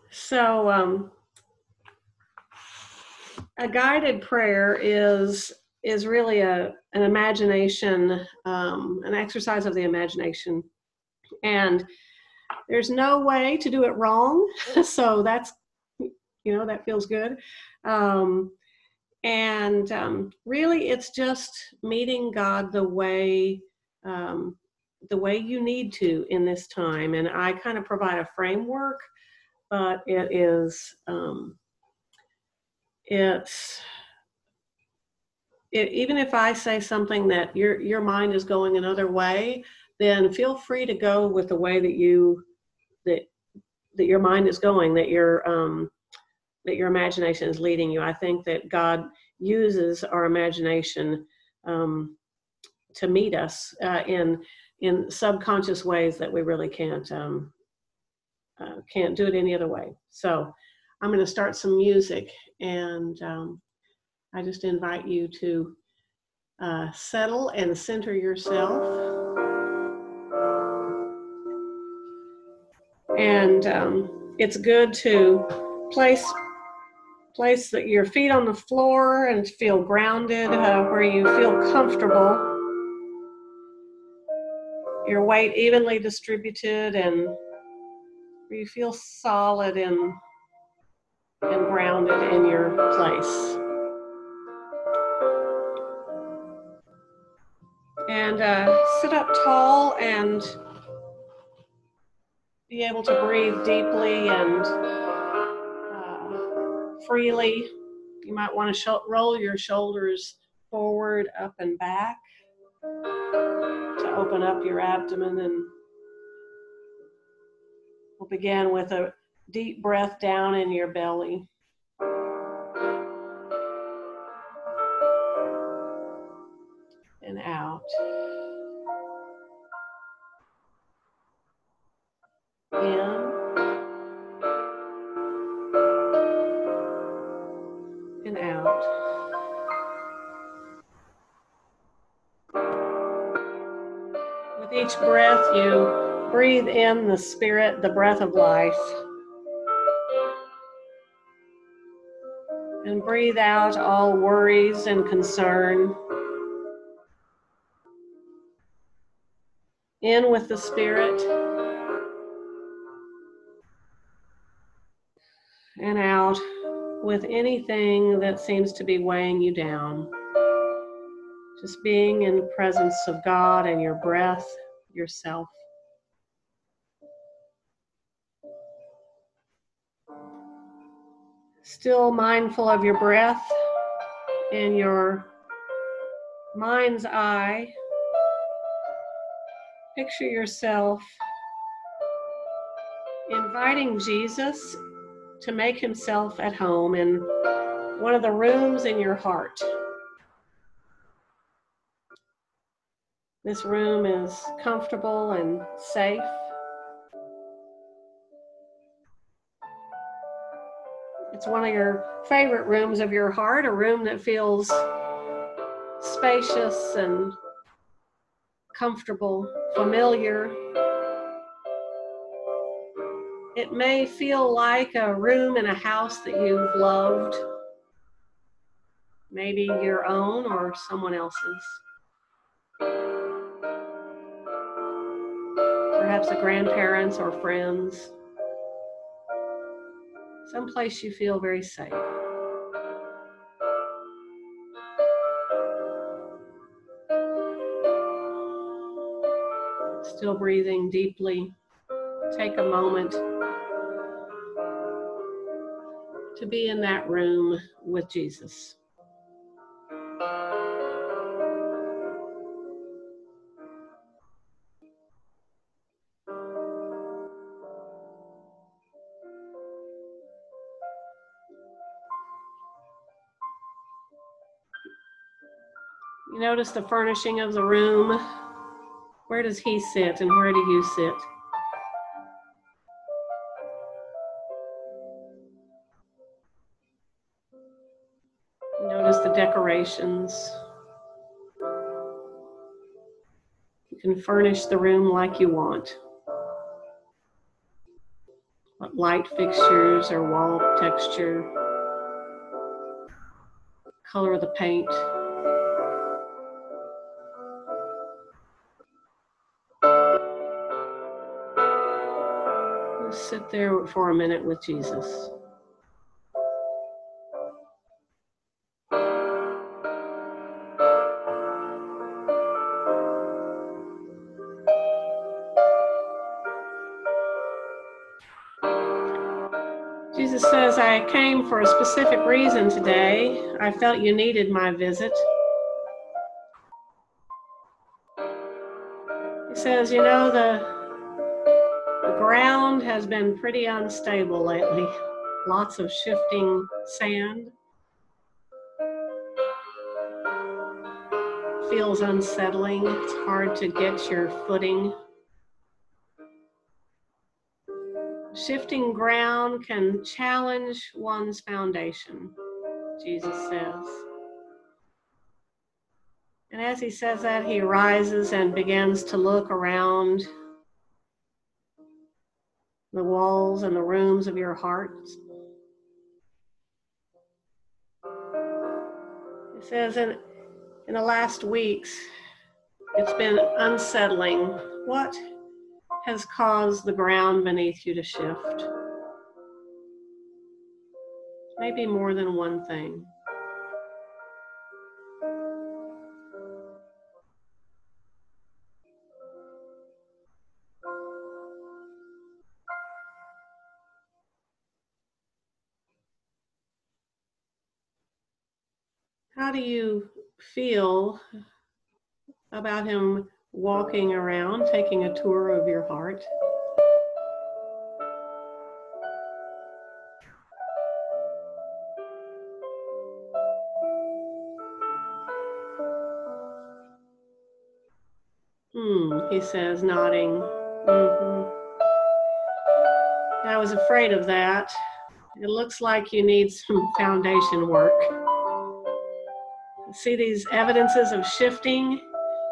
So a guided prayer is really an imagination, an exercise of the imagination, and there's no way to do it wrong. So that's that feels good. Um, and really, it's just meeting God um, the way you need to in this time. And I kind of provide a framework, but it's even if I say something that your mind is going another way, then feel free to go with the way that that your mind is going, that your imagination is leading you. I think that God uses our imagination to meet us in subconscious ways that we really can't do it any other way. So I'm going to start some music, and I just invite you to settle and center yourself. And it's good to place your feet on the floor and feel grounded, where you feel comfortable. Your weight evenly distributed, and where you feel solid and grounded in your place. And sit up tall and be able to breathe deeply and freely. You might want to roll your shoulders forward, up, and back to open up your abdomen. And we'll begin with a deep breath down in your belly. And out. In. And out. With each breath, you breathe in the spirit, the breath of life. And breathe out all worries and concern. In with the spirit. And out with anything that seems to be weighing you down. Just being in the presence of God and your breath, yourself. Still mindful of your breath. In your mind's eye, picture yourself inviting Jesus to make himself at home in one of the rooms in your heart. This room is comfortable and safe. It's one of your favorite rooms of your heart, a room that feels spacious and comfortable, familiar. It may feel like a room in a house that you've loved, maybe your own or someone else's. Perhaps a grandparents or friends. Someplace you feel very safe. Still breathing deeply. Take a moment to be in that room with Jesus. You notice the furnishing of the room. Where does he sit and where do you sit? Notice the decorations. You can furnish the room like you want. what light fixtures or wall texture, color of the paint. Just sit there for a minute with Jesus. Jesus says, I came for a specific reason today. I felt you needed my visit. He says, you know, the ground has been pretty unstable lately. Lots of shifting sand. Feels unsettling. It's hard to get your footing. Shifting ground can challenge one's foundation, Jesus says. And as he says that, he rises and begins to look around the walls and the rooms of your hearts. He says, in the last weeks, it's been unsettling. What has caused the ground beneath you to shift? Maybe more than one thing. How do you feel about him walking around, taking a tour of your heart? He says, nodding. I was afraid of that. It looks like you need some foundation work. See these evidences of shifting?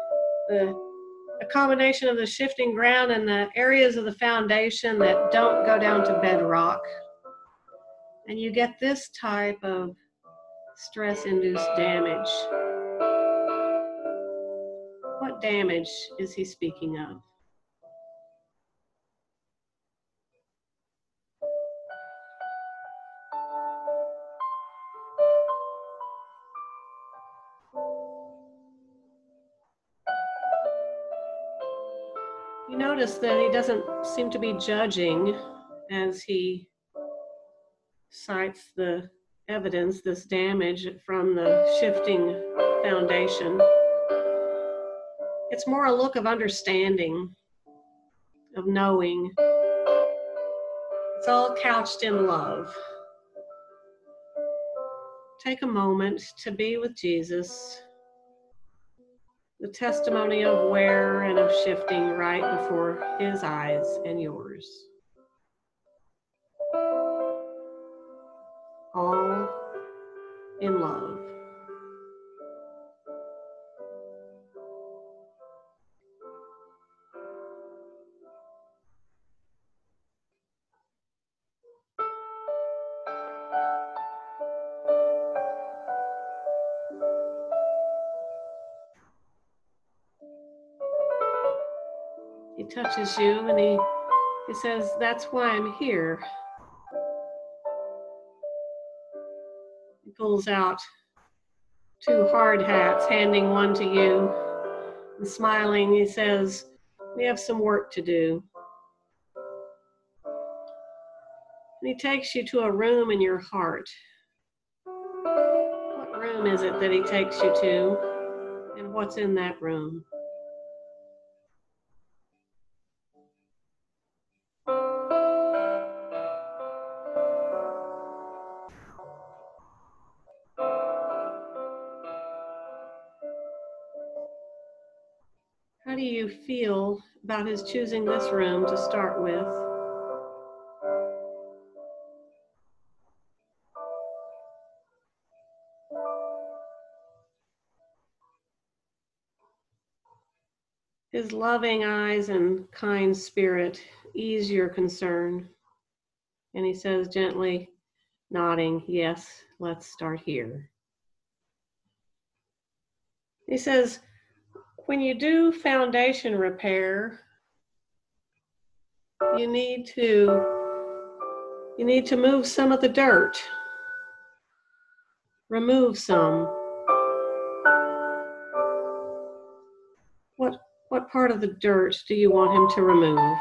A combination of the shifting ground and the areas of the foundation that don't go down to bedrock. And you get this type of stress-induced damage. What damage is he speaking of? You notice that he doesn't seem to be judging as he cites the evidence, this damage from the shifting foundation. It's more a look of understanding, of knowing. It's all couched in love. Take a moment to be with Jesus, the testimony of wear and of shifting right before his eyes and yours. All in love. He touches you and he says, that's why I'm here. He pulls out 2 hard hats, handing one to you. And smiling, he says, we have some work to do. And he takes you to a room in your heart. What room is it that he takes you to? And what's in that room? How do you feel about his choosing this room to start with? His loving eyes and kind spirit ease your concern. And he says, gently nodding, yes, let's start here. He says, when you do foundation repair, you need to move some of the dirt, remove some. What part of the dirt do you want him to remove?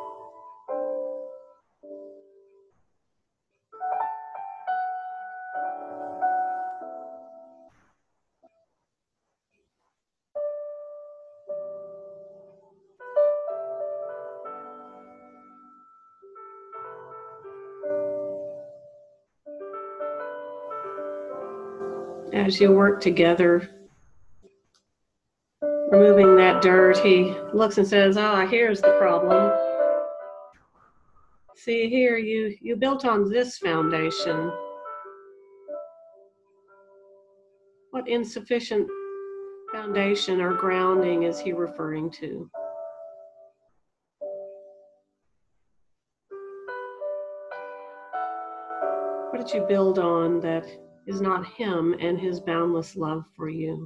As you work together, removing that dirt, he looks and says, here's the problem. See here, you built on this foundation. What insufficient foundation or grounding is he referring to? What did you build on that is not him and his boundless love for you?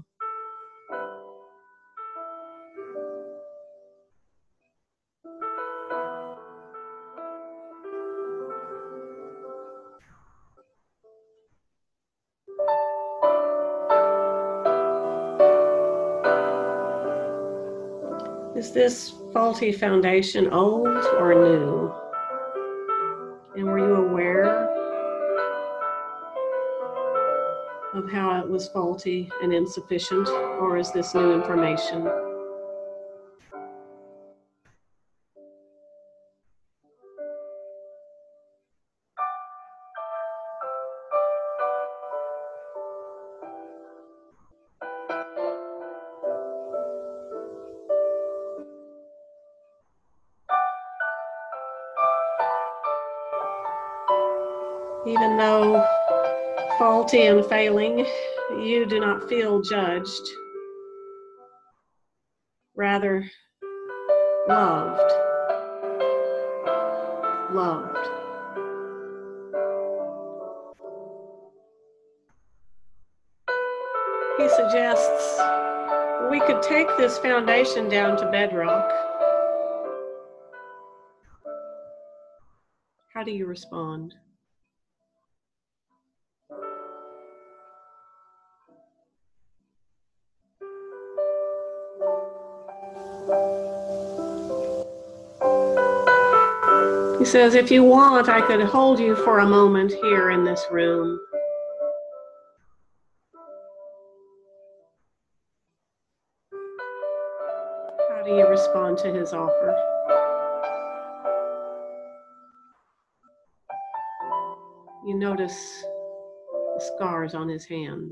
Is this faulty foundation old or new? And were you aware of how it was faulty and insufficient, or is this new information? Even though faulty and failing, you do not feel judged, rather loved. He suggests we could take this foundation down to bedrock. How do you respond? He says, if you want, I could hold you for a moment here in this room. How do you respond to his offer? You notice the scars on his hands.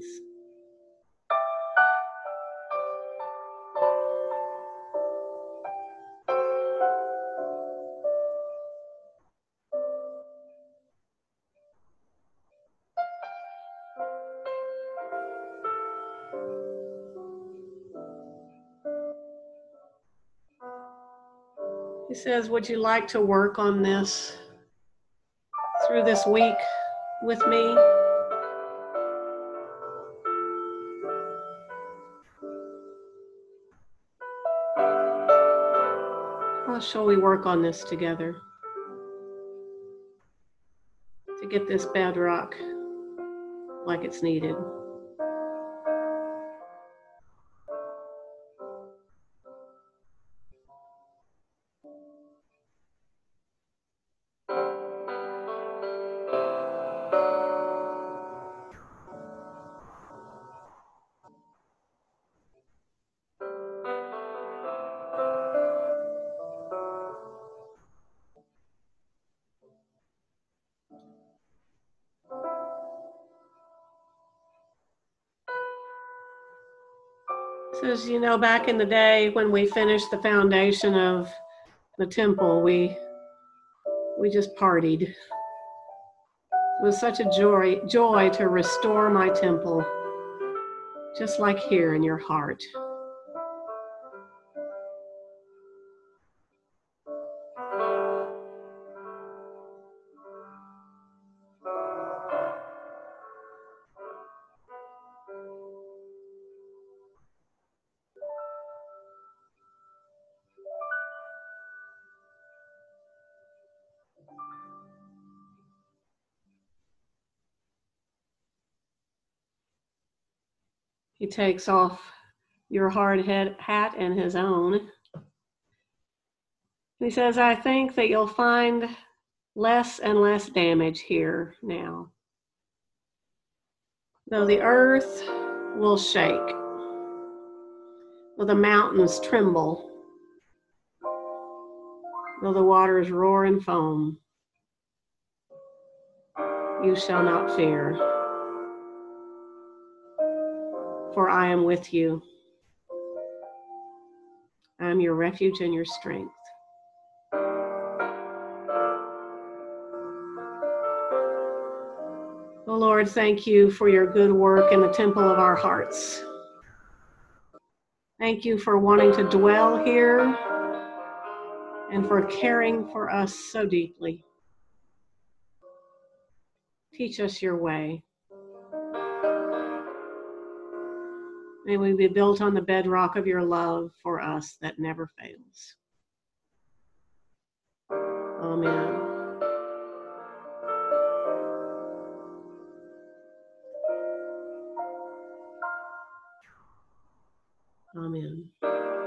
He says, would you like to work on this through this week with me? How shall we work on this together to get this bedrock like it's needed? Says, back in the day when we finished the foundation of the temple, we just partied. It was such a joy to restore my temple, just like here in your heart. He takes off your hard hat and his own. He says, I think that you'll find less and less damage here now. Though the earth will shake, though the mountains tremble, though the waters roar and foam, you shall not fear, for I am with you. I am your refuge and your strength. Oh Lord, thank you for your good work in the temple of our hearts. Thank you for wanting to dwell here and for caring for us so deeply. Teach us your way. May we be built on the bedrock of your love for us that never fails. Amen. Amen.